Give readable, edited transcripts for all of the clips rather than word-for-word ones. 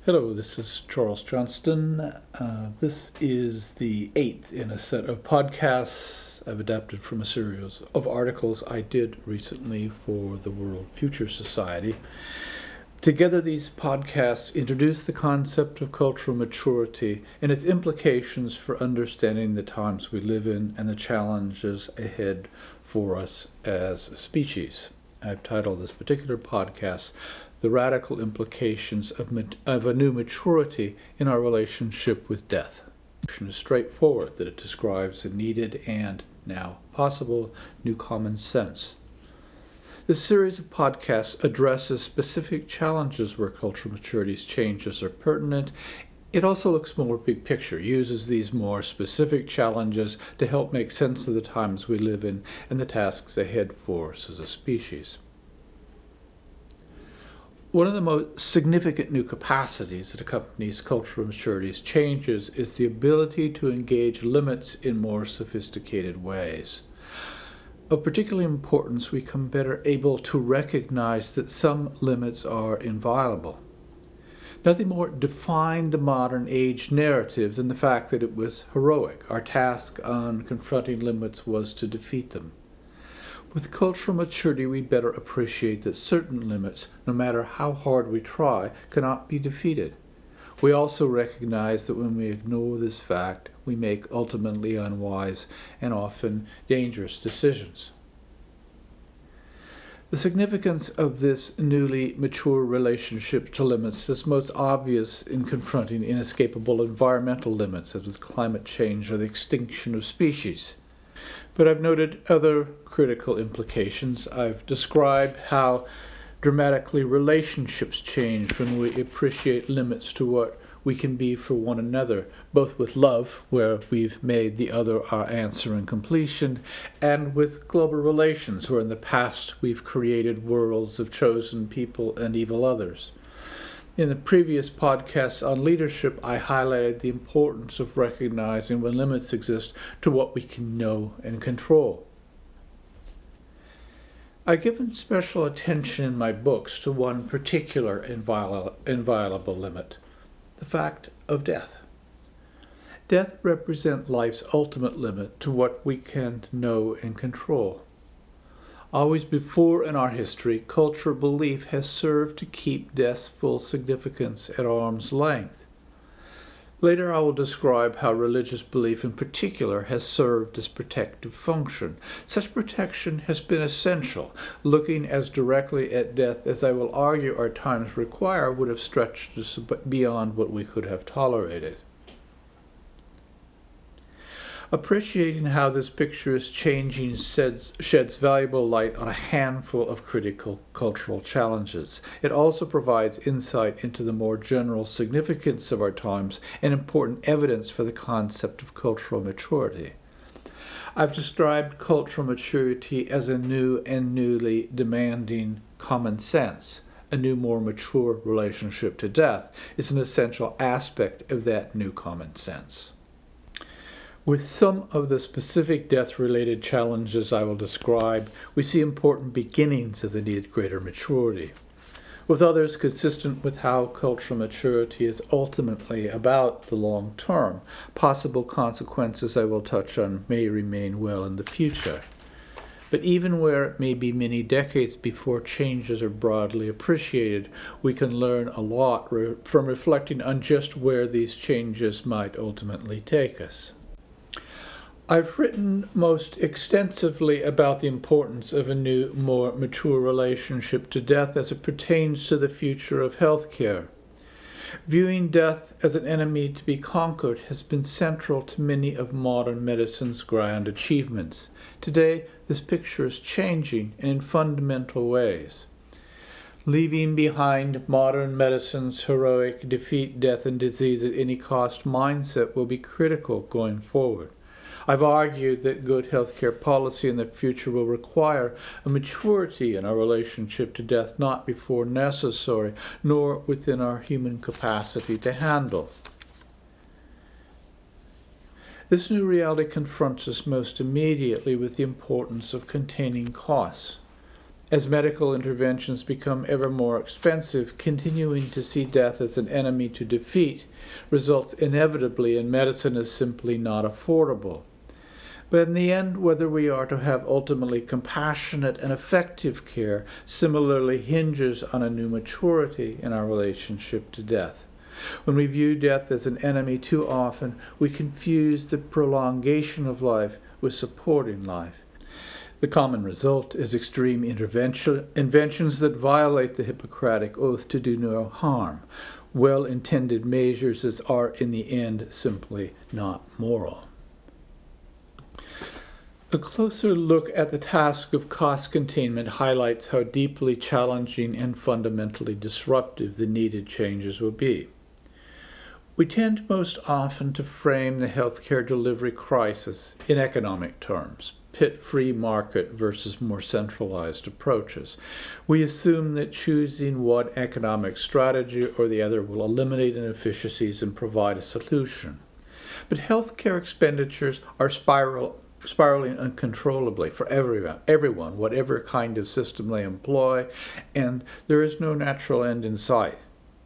Hello, this is Charles Johnston. This is the eighth in a set of podcasts I've adapted from a series of articles I did recently for the World Future Society. Together, these podcasts introduce the concept of cultural maturity and its implications for understanding the times we live in and the challenges ahead for us as a species. I've titled this particular podcast, The Radical Implications of a New Maturity in Our Relationship with Death. It is straightforward that it describes a needed and now possible new common sense. This series of podcasts addresses specific challenges where cultural maturity's changes are pertinent. It also looks more big picture, uses these more specific challenges to help make sense of the times we live in and the tasks ahead for us as a species. One of the most significant new capacities that accompanies cultural maturity's changes is the ability to engage limits in more sophisticated ways. Of particular importance, we become better able to recognize that some limits are inviolable. Nothing more defined the modern age narrative than the fact that it was heroic. Our task on confronting limits was to defeat them. With cultural maturity, we better appreciate that certain limits, no matter how hard we try, cannot be defeated. We also recognize that when we ignore this fact, we make ultimately unwise and often dangerous decisions. The significance of this newly mature relationship to limits is most obvious in confronting inescapable environmental limits, as with climate change or the extinction of species. But I've noted other critical implications. I've described how dramatically relationships change when we appreciate limits to what we can be for one another, both with love, where we've made the other our answer and completion, and with global relations, where in the past we've created worlds of chosen people and evil others. In the previous podcast on leadership, I highlighted the importance of recognizing when limits exist to what we can know and control. I've given special attention in my books to one particular inviolable limit, the fact of death. Death represents life's ultimate limit to what we can know and control. Always before in our history, cultural belief has served to keep death's full significance at arm's length. Later I will describe how religious belief in particular has served as protective function. Such protection has been essential. Looking as directly at death as I will argue our times require would have stretched us beyond what we could have tolerated. Appreciating how this picture is changing sheds valuable light on a handful of critical cultural challenges. It also provides insight into the more general significance of our times and important evidence for the concept of cultural maturity. I've described cultural maturity as a new and newly demanding common sense. A new, more mature relationship to death is an essential aspect of that new common sense. With some of the specific death-related challenges I will describe, we see important beginnings of the needed greater maturity. With others, consistent with how cultural maturity is ultimately about the long term, possible consequences I will touch on may remain well in the future. But even where it may be many decades before changes are broadly appreciated, we can learn a lot from reflecting on just where these changes might ultimately take us. I've written most extensively about the importance of a new, more mature relationship to death as it pertains to the future of healthcare. Viewing death as an enemy to be conquered has been central to many of modern medicine's grand achievements. Today, this picture is changing in fundamental ways. Leaving behind modern medicine's heroic defeat death and disease at any cost mindset will be critical going forward. I've argued that good healthcare policy in the future will require a maturity in our relationship to death not before necessary, nor within our human capacity to handle. This new reality confronts us most immediately with the importance of containing costs. As medical interventions become ever more expensive, continuing to see death as an enemy to defeat results inevitably in medicine as simply not affordable. But in the end, whether we are to have ultimately compassionate and effective care similarly hinges on a new maturity in our relationship to death. When we view death as an enemy too often, we confuse the prolongation of life with supporting life. The common result is extreme inventions that violate the Hippocratic oath to do no harm, well-intended measures that are in the end simply not moral. A closer look at the task of cost containment highlights how deeply challenging and fundamentally disruptive the needed changes will be. We tend most often to frame the healthcare delivery crisis in economic terms, pit free market versus more centralized approaches. We assume that choosing one economic strategy or the other will eliminate inefficiencies and provide a solution. But healthcare expenditures are spiraling uncontrollably for everyone, whatever kind of system they employ, and there is no natural end in sight.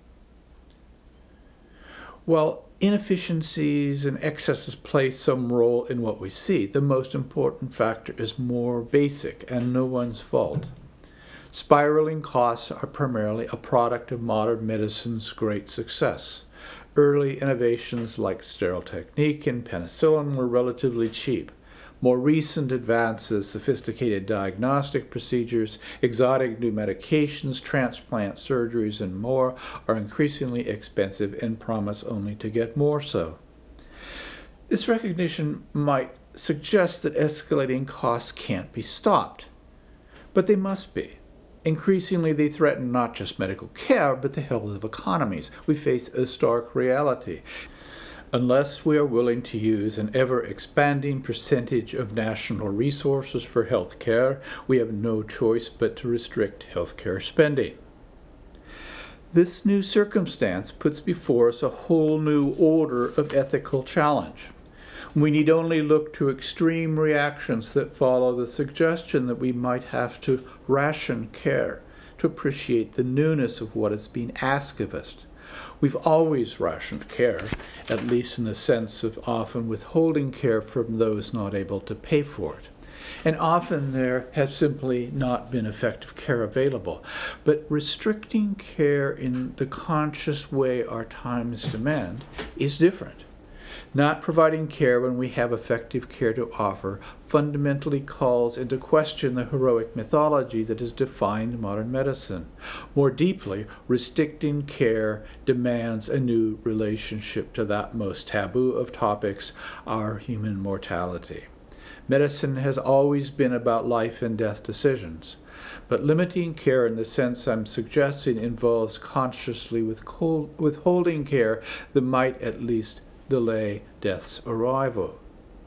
While inefficiencies and excesses play some role in what we see, the most important factor is more basic and no one's fault. Spiraling costs are primarily a product of modern medicine's great success. Early innovations like sterile technique and penicillin were relatively cheap. More recent advances, sophisticated diagnostic procedures, exotic new medications, transplant surgeries, and more are increasingly expensive and promise only to get more so. This recognition might suggest that escalating costs can't be stopped, but they must be. Increasingly, they threaten not just medical care, but the health of economies. We face a stark reality. Unless we are willing to use an ever-expanding percentage of national resources for health care, we have no choice but to restrict health care spending. This new circumstance puts before us a whole new order of ethical challenge. We need only look to extreme reactions that follow the suggestion that we might have to ration care to appreciate the newness of what is being asked of us. We've always rationed care, at least in the sense of often withholding care from those not able to pay for it. And often there has simply not been effective care available. But restricting care in the conscious way our times demand is different. Not providing care when we have effective care to offer fundamentally calls into question the heroic mythology that has defined modern medicine. More deeply, restricting care demands a new relationship to that most taboo of topics, our human mortality. Medicine has always been about life and death decisions, but limiting care in the sense I'm suggesting involves consciously withholding care that might at least delay death's arrival.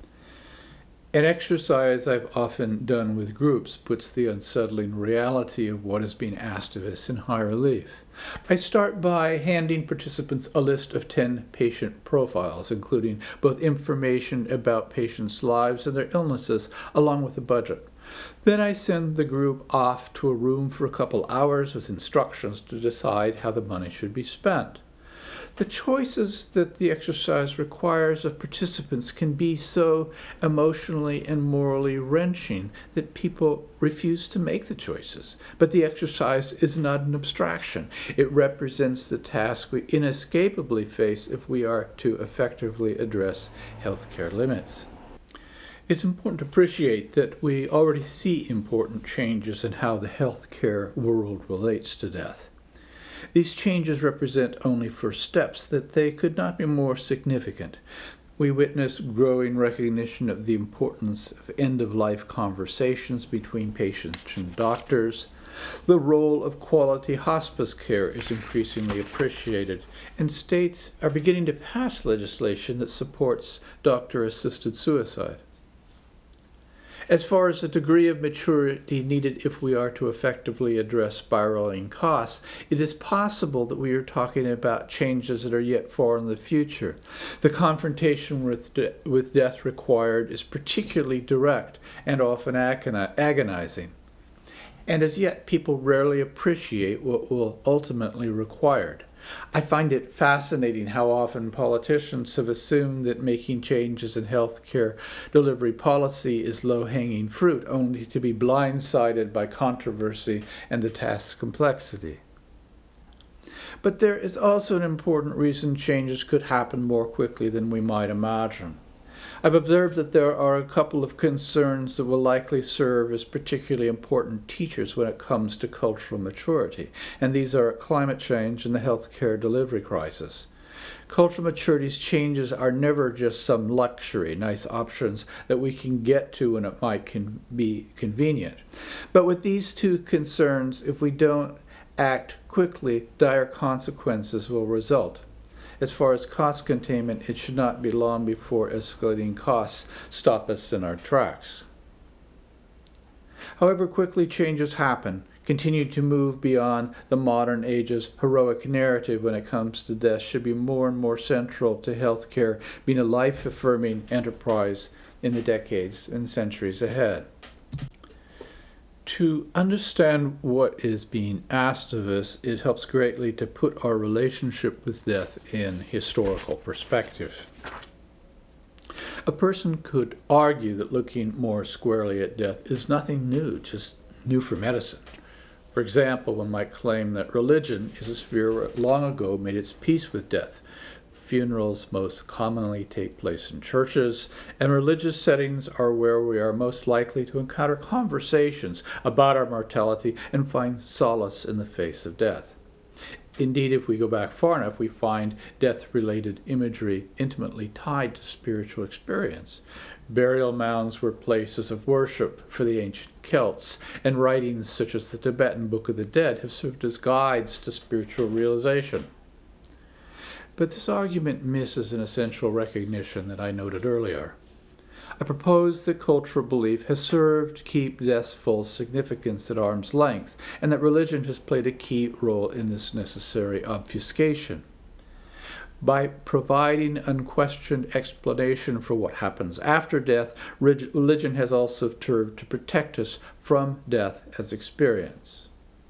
An exercise I've often done with groups puts the unsettling reality of what is being asked of us in high relief. I start by handing participants a list of 10 patient profiles, including both information about patients' lives and their illnesses, along with a budget. Then I send the group off to a room for a couple hours with instructions to decide how the money should be spent. The choices that the exercise requires of participants can be so emotionally and morally wrenching that people refuse to make the choices. But the exercise is not an abstraction. It represents the task we inescapably face if we are to effectively address healthcare limits. It's important to appreciate that we already see important changes in how the healthcare world relates to death. These changes represent only first steps, that they could not be more significant. We witness growing recognition of the importance of end-of-life conversations between patients and doctors. The role of quality hospice care is increasingly appreciated, and states are beginning to pass legislation that supports doctor-assisted suicide. As far as the degree of maturity needed if we are to effectively address spiraling costs, it is possible that we are talking about changes that are yet far in the future. The confrontation with death required is particularly direct and often agonizing. and as yet people rarely appreciate what will ultimately be required. I find it fascinating how often politicians have assumed that making changes in healthcare delivery policy is low-hanging fruit, only to be blindsided by controversy and the task's complexity. But there is also an important reason changes could happen more quickly than we might imagine. I've observed that there are a couple of concerns that will likely serve as particularly important teachers when it comes to cultural maturity, and these are climate change and the healthcare delivery crisis. Cultural maturity's changes are never just some luxury, nice options that we can get to when it might be convenient. But with these two concerns, if we don't act quickly, dire consequences will result. As far as cost containment, it should not be long before escalating costs stop us in our tracks. However quickly changes happen, continue to move beyond the modern age's heroic narrative when it comes to death should be more and more central to healthcare being a life-affirming enterprise in the decades and centuries ahead. To understand what is being asked of us, it helps greatly to put our relationship with death in historical perspective. A person could argue that looking more squarely at death is nothing new, just new for medicine. For example, one might claim that religion is a sphere where long ago made its peace with death. Funerals most commonly take place in churches, and religious settings are where we are most likely to encounter conversations about our mortality and find solace in the face of death. Indeed, if we go back far enough, we find death-related imagery intimately tied to spiritual experience. Burial mounds were places of worship for the ancient Celts, and writings such as the Tibetan Book of the Dead have served as guides to spiritual realization. But this argument misses an essential recognition that I noted earlier. I propose that cultural belief has served to keep death's full significance at arm's length, and that religion has played a key role in this necessary obfuscation. By providing unquestioned explanation for what happens after death, religion has also served to protect us from death as experience.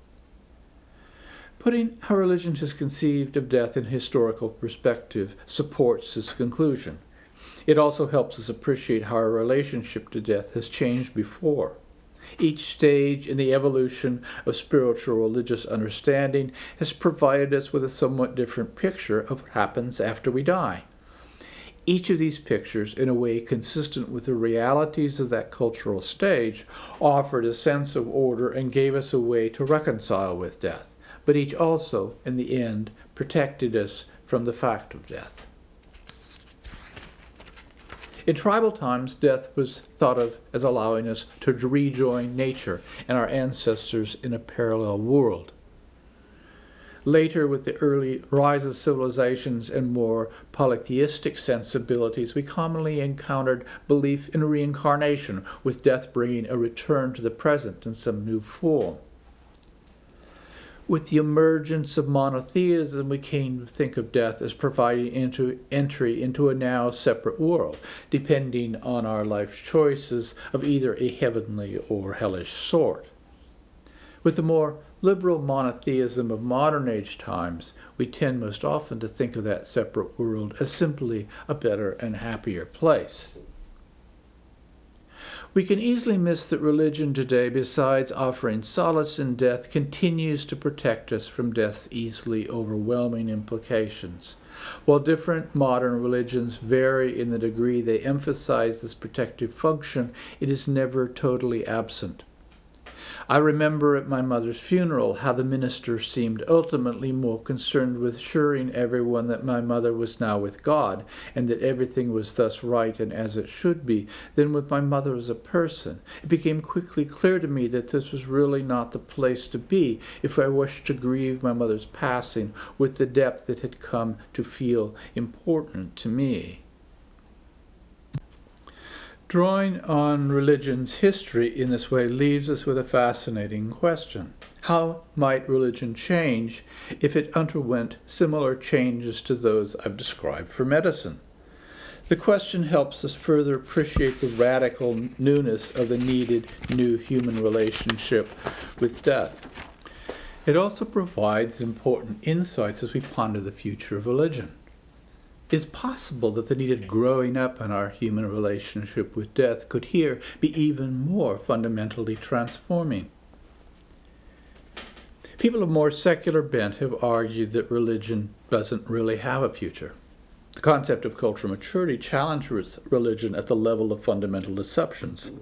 Putting how religion has conceived of death in historical perspective supports this conclusion. It also helps us appreciate how our relationship to death has changed before. Each stage in the evolution of spiritual religious understanding has provided us with a somewhat different picture of what happens after we die. Each of these pictures, in a way consistent with the realities of that cultural stage, offered a sense of order and gave us a way to reconcile with death. But each also, in the end, protected us from the fact of death. In tribal times, death was thought of as allowing us to rejoin nature and our ancestors in a parallel world. Later, with the early rise of civilizations and more polytheistic sensibilities, we commonly encountered belief in reincarnation, with death bringing a return to the present in some new form. With the emergence of monotheism, we came to think of death as providing entry into a now separate world, depending on our life choices of either a heavenly or hellish sort. With the more liberal monotheism of modern age times, we tend most often to think of that separate world as simply a better and happier place. We can easily miss that religion today, besides offering solace in death, continues to protect us from death's easily overwhelming implications. While different modern religions vary in the degree they emphasize this protective function, it is never totally absent. I remember at my mother's funeral how the minister seemed ultimately more concerned with assuring everyone that my mother was now with God, and that everything was thus right and as it should be, than with my mother as a person. It became quickly clear to me that this was really not the place to be if I wished to grieve my mother's passing with the depth it had come to feel important to me. Drawing on religion's history in this way leaves us with a fascinating question. How might religion change if it underwent similar changes to those I've described for medicine? The question helps us further appreciate the radical newness of the needed new human relationship with death. It also provides important insights as we ponder the future of religion. It's possible that the needed growing up in our human relationship with death could here be even more fundamentally transforming. People of more secular bent have argued that religion doesn't really have a future. The concept of cultural maturity challenges religion at the level of fundamental assumptions.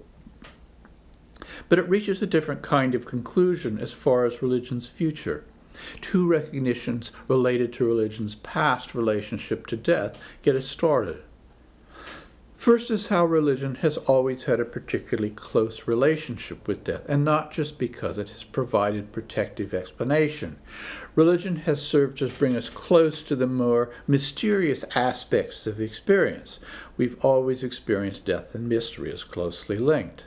But it reaches a different kind of conclusion as far as religion's future. Two recognitions related to religion's past relationship to death get us started. First is how religion has always had a particularly close relationship with death, and not just because it has provided protective explanation. Religion has served to bring us close to the more mysterious aspects of experience. We've always experienced death and mystery as closely linked.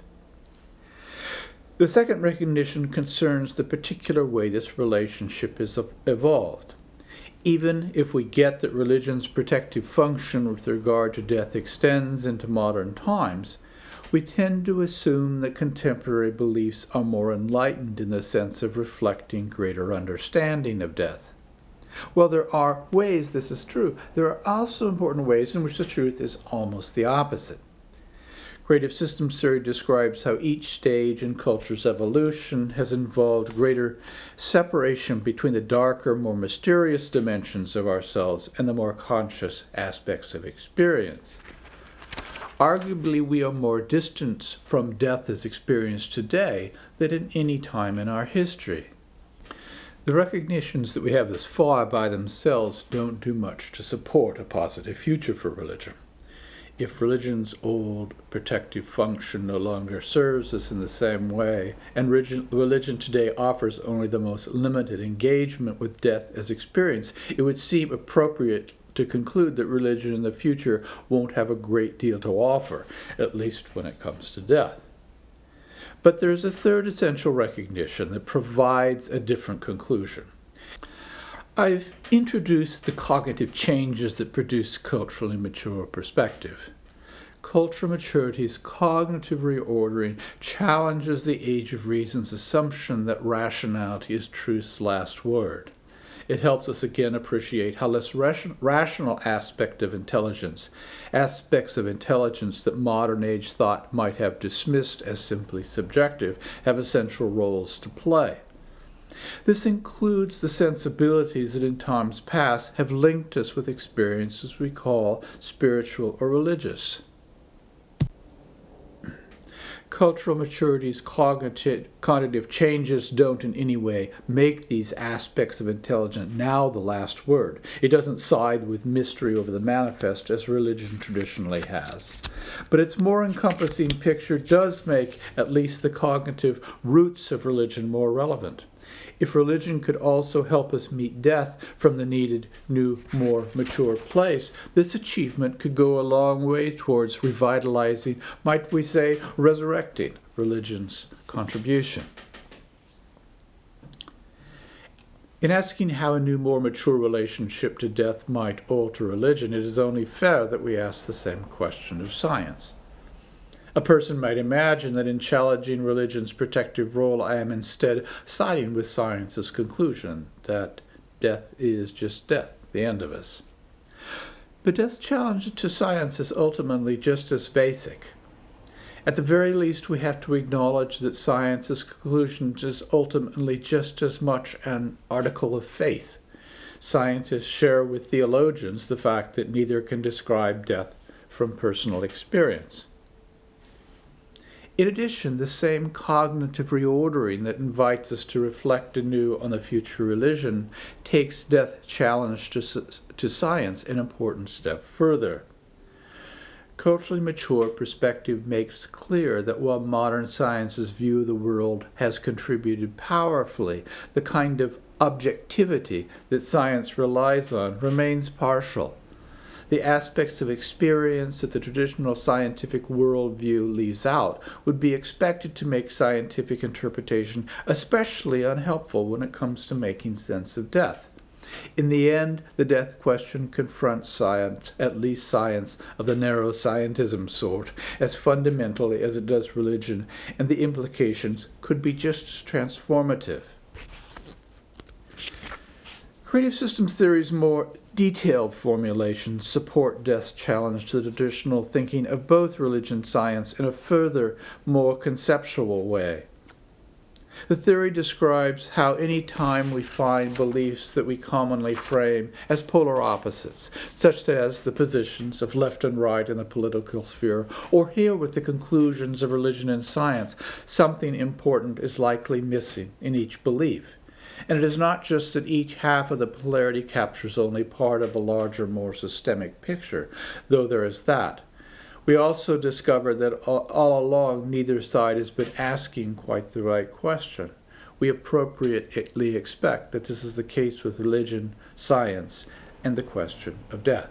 The second recognition concerns the particular way this relationship has evolved. Even if we get that religion's protective function with regard to death extends into modern times, we tend to assume that contemporary beliefs are more enlightened in the sense of reflecting greater understanding of death. While there are ways this is true, there are also important ways in which the truth is almost the opposite. Creative systems theory describes how each stage in culture's evolution has involved greater separation between the darker, more mysterious dimensions of ourselves and the more conscious aspects of experience. Arguably, we are more distant from death as experienced today than at any time in our history. The recognitions that we have thus far by themselves don't do much to support a positive future for religion. If religion's old protective function no longer serves us in the same way, and religion today offers only the most limited engagement with death as experience, it would seem appropriate to conclude that religion in the future won't have a great deal to offer, at least when it comes to death. But there's a third essential recognition that provides a different conclusion. I've introduced the cognitive changes that produce culturally mature perspective. Cultural maturity's cognitive reordering challenges the Age of Reason's assumption that rationality is truth's last word. It helps us again appreciate how less rational aspects of intelligence that modern age thought might have dismissed as simply subjective, have essential roles to play. This includes the sensibilities that in times past have linked us with experiences we call spiritual or religious. Cultural maturity's cognitive changes don't in any way make these aspects of intelligence now the last word. It doesn't side with mystery over the manifest as religion traditionally has. But its more encompassing picture does make at least the cognitive roots of religion more relevant. If religion could also help us meet death from the needed new, more mature place, this achievement could go a long way towards revitalizing, might we say, resurrecting religion's contribution. In asking how a new, more mature relationship to death might alter religion, it is only fair that we ask the same question of science. A person might imagine that in challenging religion's protective role, I am instead siding with science's conclusion that death is just death, the end of us. But death's challenge to science is ultimately just as basic. At the very least, we have to acknowledge that science's conclusion is ultimately just as much an article of faith. Scientists share with theologians the fact that neither can describe death from personal experience. In addition, the same cognitive reordering that invites us to reflect anew on the future religion takes death challenge to science an important step further. Culturally mature perspective makes clear that while modern science's view of the world has contributed powerfully, the kind of objectivity that science relies on remains partial. The aspects of experience that the traditional scientific worldview leaves out would be expected to make scientific interpretation especially unhelpful when it comes to making sense of death. In the end, the death question confronts science, at least science of the narrow scientism sort, as fundamentally as it does religion, and the implications could be just as transformative. Creative systems theory's more detailed formulations support death's challenge to the traditional thinking of both religion and science in a further, more conceptual way. The theory describes how any time we find beliefs that we commonly frame as polar opposites, such as the positions of left and right in the political sphere, or here with the conclusions of religion and science, something important is likely missing in each belief. And it is not just that each half of the polarity captures only part of a larger, more systemic picture, though there is that. We also discover that all along neither side has been asking quite the right question. We appropriately expect that this is the case with religion, science, and the question of death.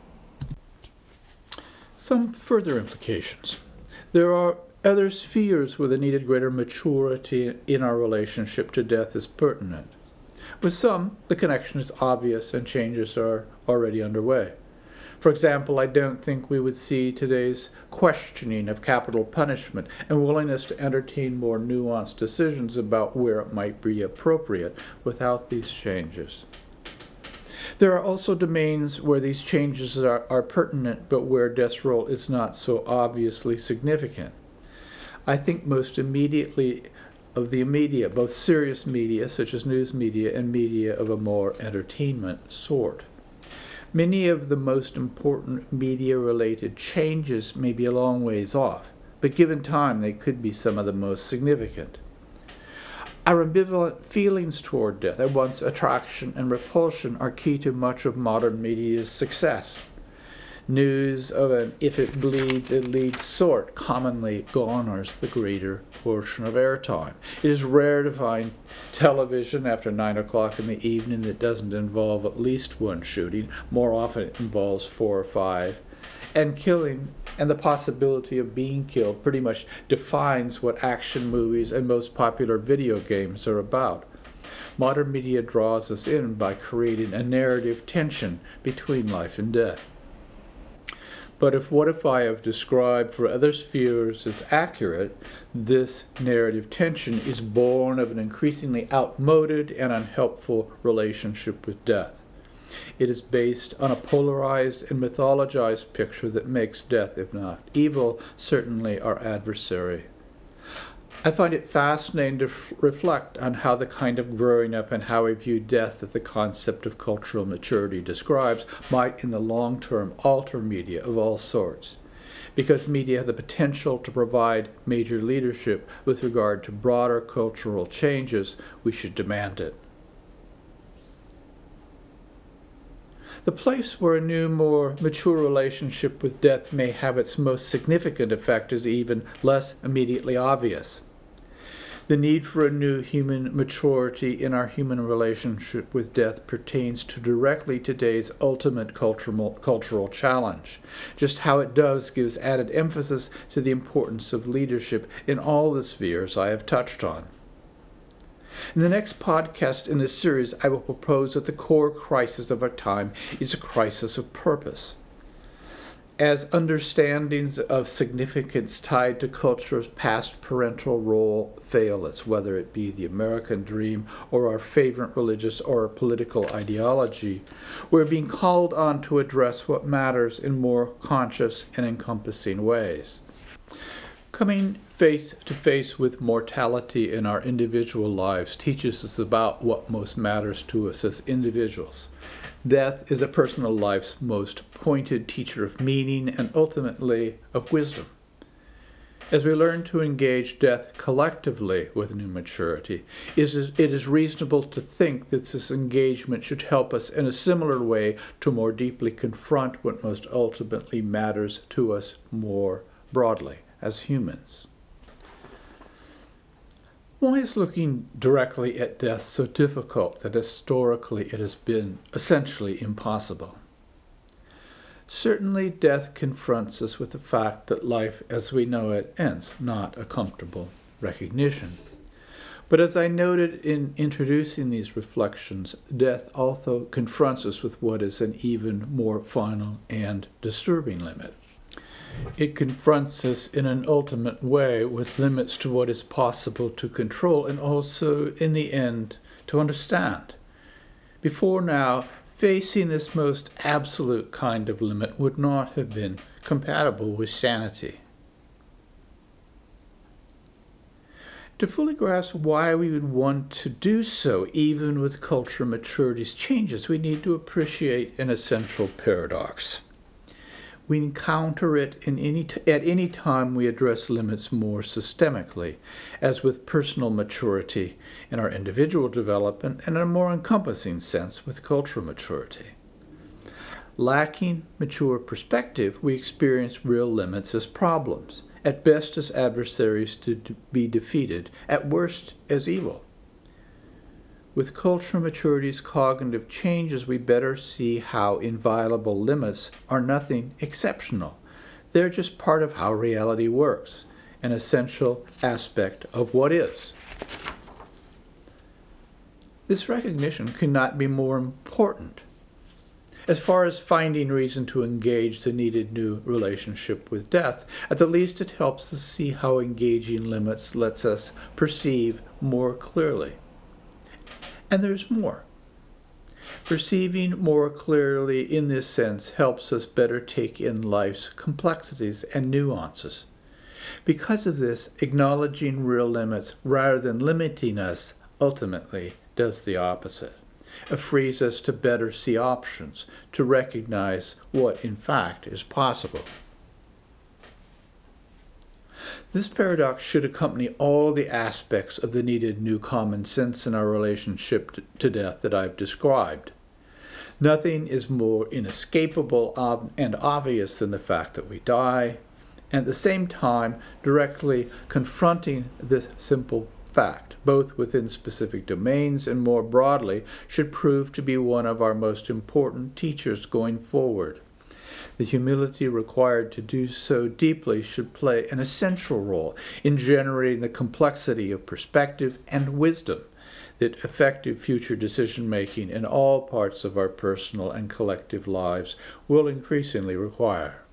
Some further implications. There are other spheres where the needed greater maturity in our relationship to death is pertinent. With some, the connection is obvious and changes are already underway. For example, I don't think we would see today's questioning of capital punishment and willingness to entertain more nuanced decisions about where it might be appropriate without these changes. There are also domains where these changes are pertinent, but where death's role is not so obviously significant. I think most immediately of the media, both serious media, such as news media, and media of a more entertainment sort. Many of the most important media-related changes may be a long ways off, but given time, they could be some of the most significant. Our ambivalent feelings toward death, at once attraction and repulsion, are key to much of modern media's success. News of an if it bleeds, it leads sort commonly garners the greater portion of airtime. It is rare to find television after 9 o'clock in the evening that doesn't involve at least one shooting. More often it involves 4 or 5. And killing and the possibility of being killed pretty much defines what action movies and most popular video games are about. Modern media draws us in by creating a narrative tension between life and death. But if what if I have described for other spheres is accurate, this narrative tension is born of an increasingly outmoded and unhelpful relationship with death. It is based on a polarized and mythologized picture that makes death, if not evil, certainly our adversary. I find it fascinating to reflect on how the kind of growing up and how we view death that the concept of cultural maturity describes might in the long term alter media of all sorts. Because media have the potential to provide major leadership with regard to broader cultural changes, we should demand it. The place where a new, more mature relationship with death may have its most significant effect is even less immediately obvious. The need for a new human maturity in our human relationship with death pertains to directly today's ultimate cultural challenge. Just how it does gives added emphasis to the importance of leadership in all the spheres I have touched on. In the next podcast in this series, I will propose that the core crisis of our time is a crisis of purpose. As understandings of significance tied to culture's past parental role fail us, whether it be the American dream or our favorite religious or political ideology, we're being called on to address what matters in more conscious and encompassing ways. Coming face to face with mortality in our individual lives teaches us about what most matters to us as individuals. Death is a personal life's most pointed teacher of meaning and ultimately of wisdom. As we learn to engage death collectively with new maturity, it is reasonable to think that this engagement should help us in a similar way to more deeply confront what most ultimately matters to us more broadly as humans. Why is looking directly at death so difficult that historically it has been essentially impossible? Certainly, death confronts us with the fact that life as we know it ends, not a comfortable recognition. But as I noted in introducing these reflections, death also confronts us with what is an even more final and disturbing limit. It confronts us in an ultimate way with limits to what is possible to control and also, in the end, to understand. Before now, facing this most absolute kind of limit would not have been compatible with sanity. To fully grasp why we would want to do so, even with cultural maturity's changes, we need to appreciate an essential paradox. We encounter it at any time we address limits more systemically, as with personal maturity in our individual development, and in a more encompassing sense with cultural maturity. Lacking mature perspective, we experience real limits as problems, at best as adversaries to be defeated, at worst as evil. With cultural maturity's cognitive changes, we better see how inviolable limits are nothing exceptional. They're just part of how reality works, an essential aspect of what is. This recognition cannot be more important. As far as finding reason to engage the needed new relationship with death, at the least it helps us see how engaging limits lets us perceive more clearly. And there's more. Perceiving more clearly in this sense helps us better take in life's complexities and nuances. Because of this, acknowledging real limits rather than limiting us ultimately does the opposite. It frees us to better see options, to recognize what in fact is possible. This paradox should accompany all the aspects of the needed new common sense in our relationship to death that I've described. Nothing is more inescapable and obvious than the fact that we die, and at the same time directly confronting this simple fact, both within specific domains and more broadly, should prove to be one of our most important teachers going forward. The humility required to do so deeply should play an essential role in generating the complexity of perspective and wisdom that effective future decision-making in all parts of our personal and collective lives will increasingly require.